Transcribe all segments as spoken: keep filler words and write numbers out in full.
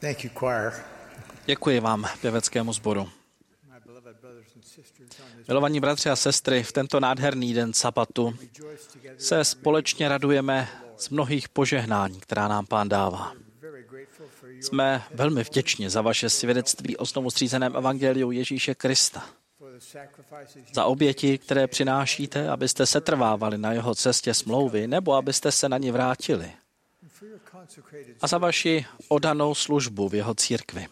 Thank you, choir. Děkuji vám, pěveckému sboru. Milovaní bratři a sestry, v tento nádherný den sabatu se společně radujeme z mnohých požehnání, která nám Pán dává. Jsme velmi vděční za vaše svědectví o znovu zřízeném evangeliu Ježíše Krista. Za oběti, které přinášíte, abyste setrvávali na jeho cestě smlouvy, nebo abyste se na ní vrátili. A za vaši oddanou službu v jeho církvi.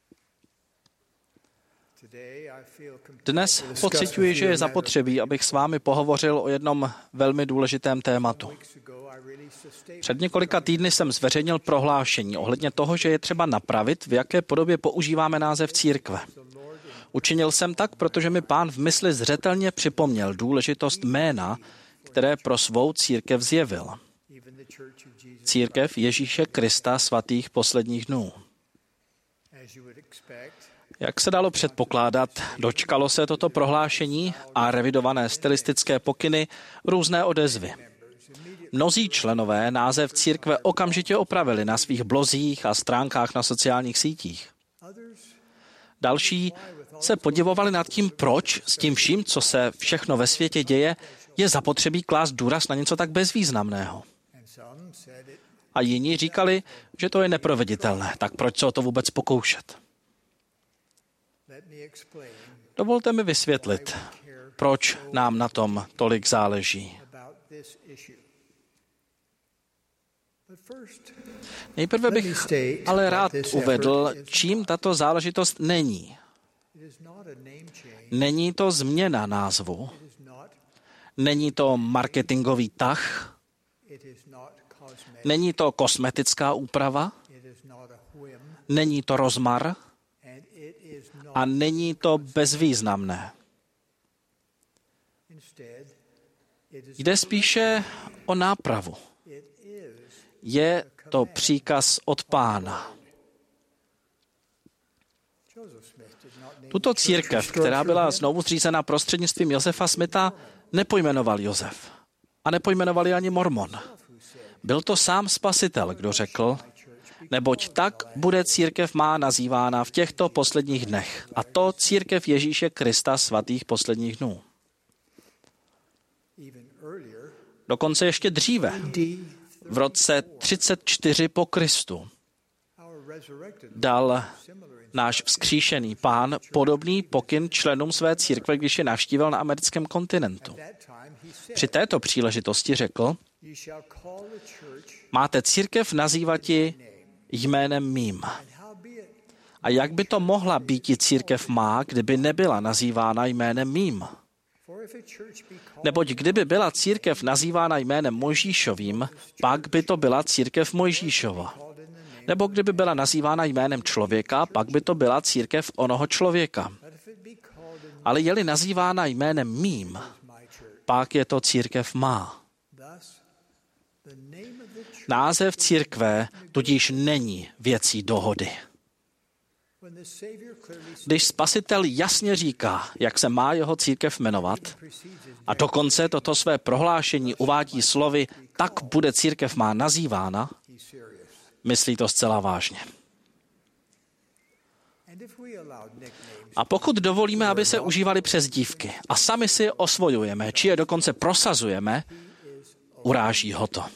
Dnes pociťuji, že je zapotřebí, abych s vámi pohovořil o jednom velmi důležitém tématu. Před několika týdny jsem zveřejnil prohlášení ohledně toho, že je třeba napravit, v jaké podobě používáme název církve. Učinil jsem tak, protože mi Pán v mysli zřetelně připomněl důležitost jména, které pro svou církev zjevil. Církev Ježíše Krista svatých posledních dnů. Jak se dalo předpokládat, dočkalo se toto prohlášení a revidované stylistické pokyny různé odezvy. Mnozí členové název církve okamžitě opravili na svých blozích a stránkách na sociálních sítích. Další se podivovali nad tím, proč s tím vším, co se všechno ve světě děje, je zapotřebí klást důraz na něco tak bezvýznamného. A jiní říkali, že to je neproveditelné, tak proč se o to vůbec pokoušet? Dovolte mi vysvětlit, proč nám na tom tolik záleží. Nejprve bych ale rád uvedl, čím tato záležitost není. Není to změna názvu, není to marketingový tah, není to kosmetická úprava, není to rozmar a není to bezvýznamné. Jde spíše o nápravu. Je to příkaz od Pána. Tuto církev, která byla znovu zřízena prostřednictvím Josefa Smitha, nepojmenoval Josef. A nepojmenoval ji ani Mormon. Byl to sám Spasitel, kdo řekl, neboť tak bude církev má nazývána v těchto posledních dnech. A to církev Ježíše Krista svatých posledních dnů. Dokonce ještě dříve, v roce třicet čtyři po Kristu, dal náš vzkříšený Pán podobný pokyn členům své církve, když je navštívil na americkém kontinentu. Při této příležitosti řekl, máte církev nazývati jménem mým. A jak by to mohla být církev má, kdyby nebyla nazývána jménem mým? Neboť kdyby byla církev nazývána jménem Mojžíšovým, pak by to byla církev Mojžíšova. Nebo kdyby byla nazývána jménem člověka, pak by to byla církev onoho člověka. Ale je-li nazývána jménem mým, pak je to církev má. Název církve tudíž není věcí dohody. Když Spasitel jasně říká, jak se má jeho církev jmenovat, a dokonce toto své prohlášení uvádí slovy, tak bude církev má nazývána, myslí to zcela vážně. A pokud dovolíme, aby se užívali přezdívky a sami si je osvojujeme, či je dokonce prosazujeme, uráží ho to.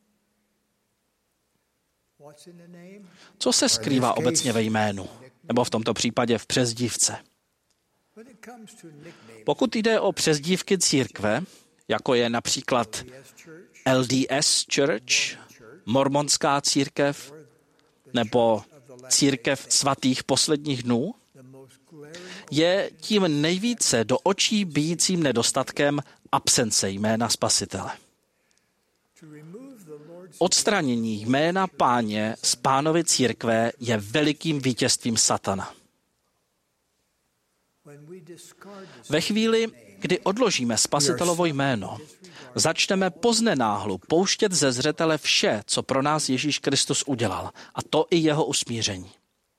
Co se skrývá obecně ve jménu, nebo v tomto případě v přezdívce? Pokud jde o přezdívky církve, jako je například L D S Church, mormonská církev, nebo církev svatých posledních dnů, je tím nejvíce do očí bijícím nedostatkem absence jména Spasitele. Odstranění jména Páně z Pánovy církve je velikým vítězstvím satana. Ve chvíli, kdy odložíme Spasitelovo jméno, začneme poznenáhlu pouštět ze zřetele vše, co pro nás Ježíš Kristus udělal, a to i jeho usmíření.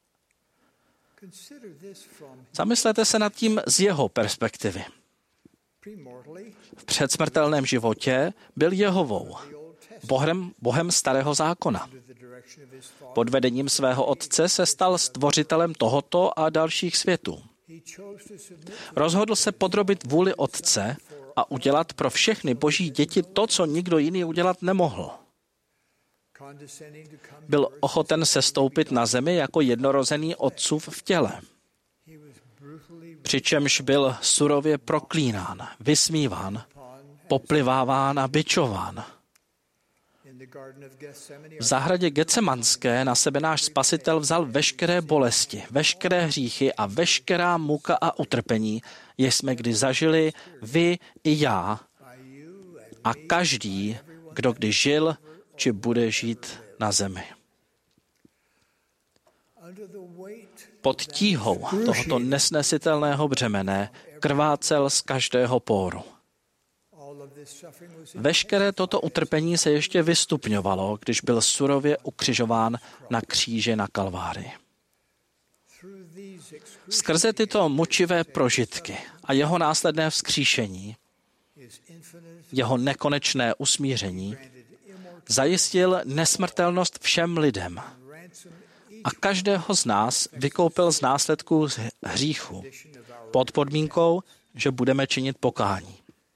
Zamyslete se nad tím z jeho perspektivy. V předsmrtelném životě byl Jehovou, Bohem, Bohem starého zákona. Pod vedením svého otce se stal stvořitelem tohoto a dalších světů. Rozhodl se podrobit vůli otce a udělat pro všechny boží děti to, co nikdo jiný udělat nemohl. Byl ochoten sestoupit na zemi jako jednorozený otcův v těle. Přičemž byl surově proklínán, vysmíván, popliváván a bičován. V zahradě Getsemanské na sebe náš Spasitel vzal veškeré bolesti, veškeré hříchy a veškerá muka a utrpení, jež jsme kdy zažili vy i já a každý, kdo kdy žil či bude žít na zemi. Pod tíhou tohoto nesnesitelného břemene krvácel z každého póru. Veškeré toto utrpení se ještě vystupňovalo, když byl surově ukřižován na kříži na Kalvárii. Skrze tyto mučivé prožitky a jeho následné vzkříšení, jeho nekonečné usmíření, zajistil nesmrtelnost všem lidem a každého z nás vykoupil z následků hříchu pod podmínkou, že budeme činit pokání.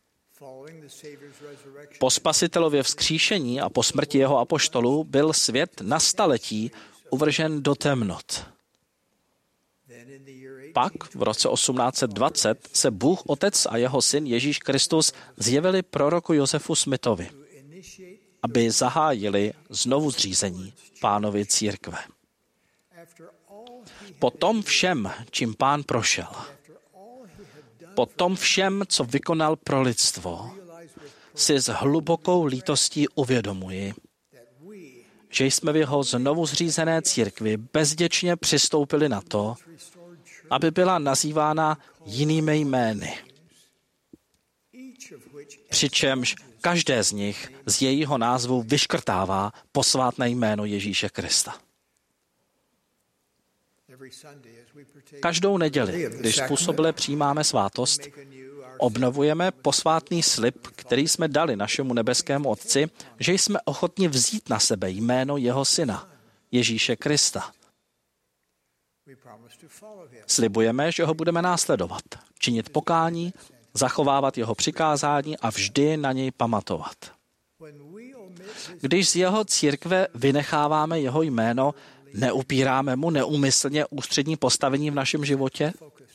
Po Spasitelově vzkříšení a po smrti jeho apoštolů byl svět na staletí uvržen do temnot. Pak v roce osmnáct set dvacet se Bůh Otec a jeho syn Ježíš Kristus zjevili proroku Josefu Smithovi, aby zahájili znovu zřízení Pánovy církve. Po tom všem, čím Pán prošel, po tom všem, co vykonal pro lidstvo, si s hlubokou lítostí uvědomuji, že jsme v jeho znovu zřízené církvi bezděčně přistoupili na to, aby byla nazývána jinými jmény. Přičemž každé z nich z jejího názvu vyškrtává posvátné jméno Ježíše Krista. Každou neděli, když způsobile přijímáme svátost, obnovujeme posvátný slib, který jsme dali našemu nebeskému Otci, že jsme ochotni vzít na sebe jméno jeho syna, Ježíše Krista. Slibujeme, že ho budeme následovat, činit pokání, zachovávat jeho přikázání a vždy na něj pamatovat. Když z jeho církve vynecháváme jeho jméno, neupíráme mu neúmyslně ústřední postavení v našem životě?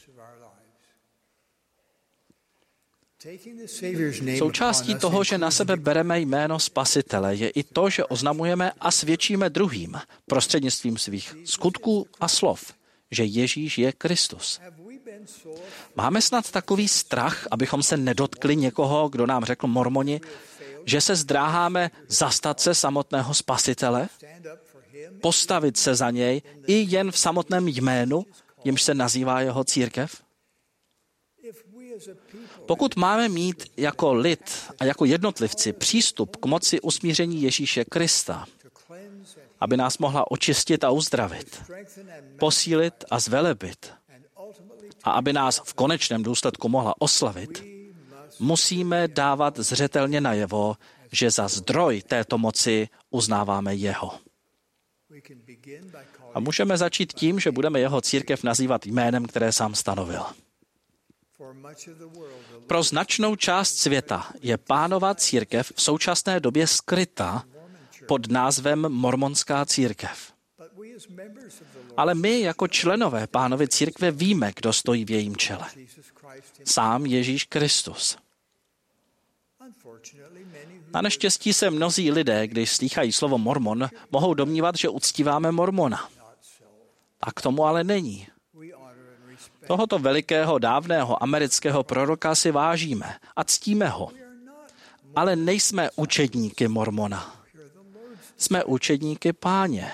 Součástí toho, že na sebe bereme jméno Spasitele, je i to, že oznamujeme a svědčíme druhým prostřednictvím svých skutků a slov, že Ježíš je Kristus. Máme snad takový strach, abychom se nedotkli někoho, kdo nám řekl mormoni, že se zdráháme zastat se samotného Spasitele, postavit se za něj i jen v samotném jménu, jimž se nazývá jeho církev? Pokud máme mít jako lid a jako jednotlivci přístup k moci usmíření Ježíše Krista, aby nás mohla očistit a uzdravit, posílit a zvelebit, a aby nás v konečném důsledku mohla oslavit, musíme dávat zřetelně najevo, že za zdroj této moci uznáváme jeho. A můžeme začít tím, že budeme jeho církev nazývat jménem, které sám stanovil. Pro značnou část světa je Pánova církev v současné době skryta pod názvem Mormonská církev. Ale my jako členové Pánovy církve víme, kdo stojí v jejím čele. Sám Ježíš Kristus. Na neštěstí se mnozí lidé, když slýchají slovo mormon, mohou domnívat, že uctíváme mormona. Tak tomu ale není. Tohoto velikého, dávného amerického proroka si vážíme a ctíme ho. Ale nejsme učedníky mormona. Jsme učedníky Páně.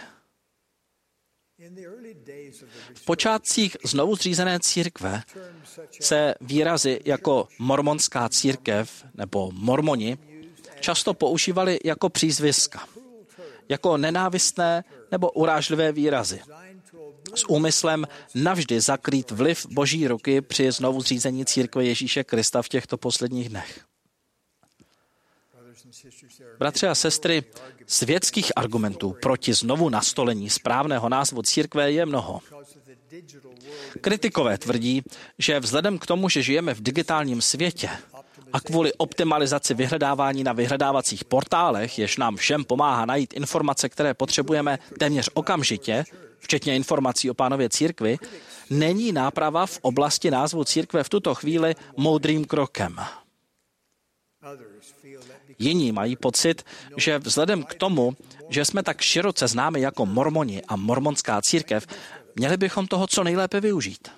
V počátcích znovu zřízené církve se výrazy jako mormonská církev nebo mormoni často používali jako přízviska, jako nenávistné nebo urážlivé výrazy, s úmyslem navždy zakrýt vliv Boží ruky při znovu zřízení církve Ježíše Krista v těchto posledních dnech. Bratři a sestry, světských argumentů proti znovu nastolení správného názvu církve je mnoho. Kritikové tvrdí, že vzhledem k tomu, že žijeme v digitálním světě a kvůli optimalizaci vyhledávání na vyhledávacích portálech, jež nám všem pomáhá najít informace, které potřebujeme téměř okamžitě, včetně informací o Pánově církvi, není náprava v oblasti názvu církve v tuto chvíli moudrým krokem. Jiní mají pocit, že vzhledem k tomu, že jsme tak široce známi jako mormoni a mormonská církev, měli bychom toho co nejlépe využít.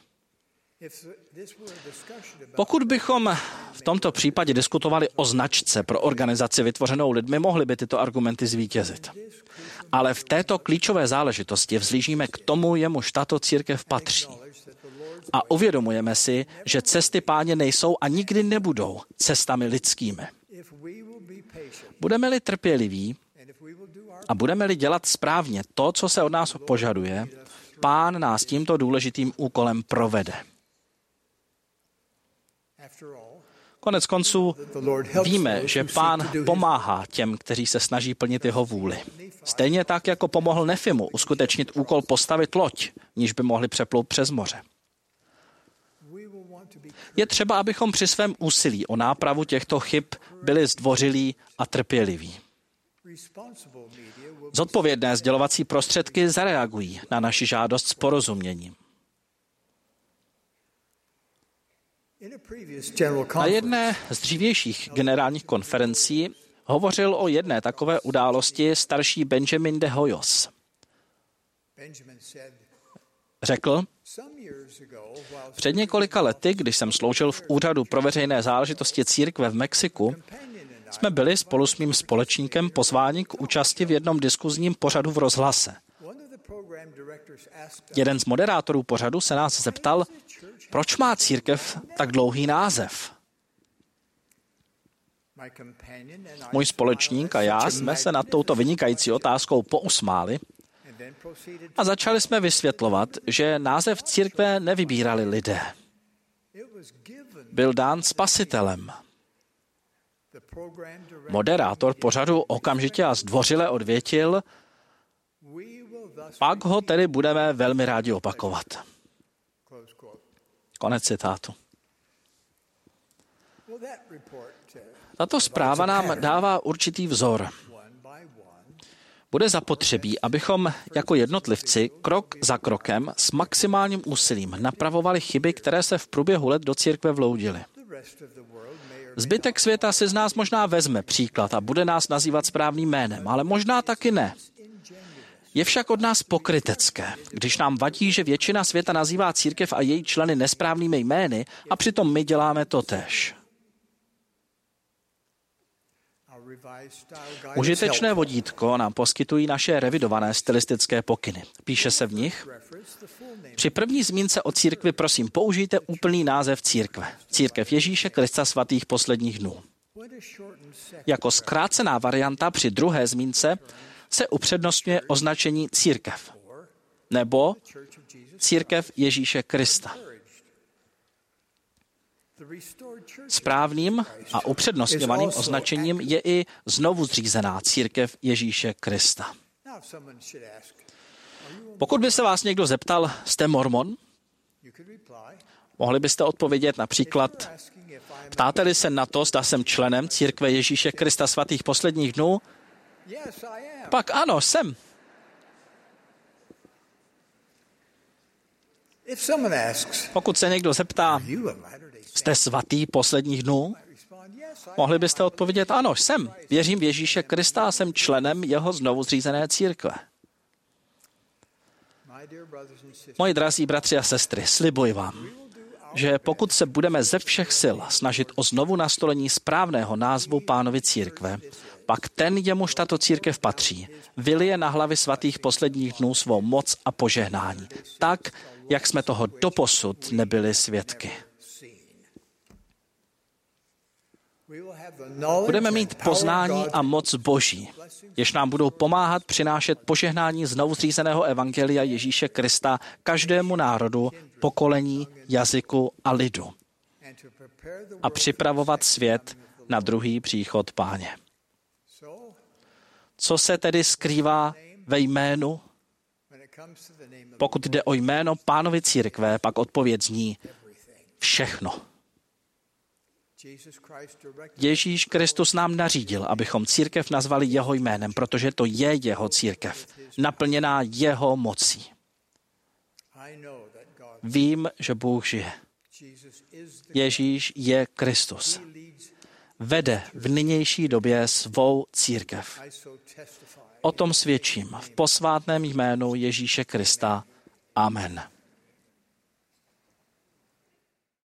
Pokud bychom v tomto případě diskutovali o značce pro organizaci vytvořenou lidmi, mohly by tyto argumenty zvítězit. Ale v této klíčové záležitosti vzlížíme k tomu, jemuž tato církev patří. A uvědomujeme si, že cesty Páně nejsou a nikdy nebudou cestami lidskými. Budeme-li trpěliví a budeme-li dělat správně to, co se od nás požaduje, Pán nás tímto důležitým úkolem provede. Konec konců víme, že Pán pomáhá těm, kteří se snaží plnit jeho vůli. Stejně tak, jako pomohl Nefimu uskutečnit úkol postavit loď, níž by mohli přeplout přes moře. Je třeba, abychom při svém úsilí o nápravu těchto chyb byli zdvořilí a trpěliví. Zodpovědné sdělovací prostředky zareagují na naši žádost s porozuměním. Na jedné z dřívějších generálních konferencí hovořil o jedné takové události starší Benjamin de Hoyos. Řekl, před několika lety, když jsem sloužil v Úřadu pro veřejné záležitosti církve v Mexiku, jsme byli spolu s mým společníkem pozváni k účasti v jednom diskuzním pořadu v rozhlase. Jeden z moderátorů pořadu se nás zeptal, proč má církev tak dlouhý název. Můj společník a já jsme se nad touto vynikající otázkou pousmáli a začali jsme vysvětlovat, že název církve nevybírali lidé. Byl dán Spasitelem. Moderátor pořadu okamžitě a zdvořile odvětil, pak ho tedy budeme velmi rádi opakovat. Konec citátu. Tato zpráva nám dává určitý vzor. Bude zapotřebí, abychom jako jednotlivci krok za krokem s maximálním úsilím napravovali chyby, které se v průběhu let do církve vloudily. Zbytek světa si z nás možná vezme příklad a bude nás nazývat správným jménem, ale možná taky ne. Je však od nás pokrytecké, když nám vadí, že většina světa nazývá církev a její členy nesprávnými jmény a přitom my děláme totéž. Užitečné vodítko nám poskytují naše revidované stylistické pokyny. Píše se v nich, při první zmínce o církvi prosím použijte úplný název církve. Církev Ježíše Krista svatých posledních dnů. Jako zkrácená varianta při druhé zmínce se upřednostňuje označení církev nebo církev Ježíše Krista. Správným a upřednostňovaným označením je i znovu zřízená církev Ježíše Krista. Pokud by se vás někdo zeptal, jste mormon? Mohli byste odpovědět například, ptáte-li se na to, zda jsem členem církve Ježíše Krista svatých posledních dnů? Pak ano, jsem. Pokud se někdo zeptá, jste svatý posledních dnů? Mohli byste odpovědět, ano, jsem. Věřím v Ježíše Krista a jsem členem jeho znovu zřízené církve. Moji drazí bratři a sestry, slibuji vám, že pokud se budeme ze všech sil snažit o znovu nastolení správného názvu Pánovy církve, pak ten, jemuž tato církev patří, vylije na hlavy svatých posledních dnů svou moc a požehnání, tak, jak jsme toho doposud nebyli svědky. Budeme mít poznání a moc Boží, jež nám budou pomáhat přinášet požehnání znovu zřízeného evangelia Ježíše Krista každému národu, pokolení, jazyku a lidu a připravovat svět na druhý příchod Páně. Co se tedy skrývá ve jménu? Pokud jde o jméno Pánovy církve, pak odpověď zní všechno. Ježíš Kristus nám nařídil, abychom církev nazvali jeho jménem, protože to je jeho církev, naplněná jeho mocí. Vím, že Bůh žije. Ježíš je Kristus. Vede v nynější době svou církev. O tom svědčím v posvátném jménu Ježíše Krista. Amen.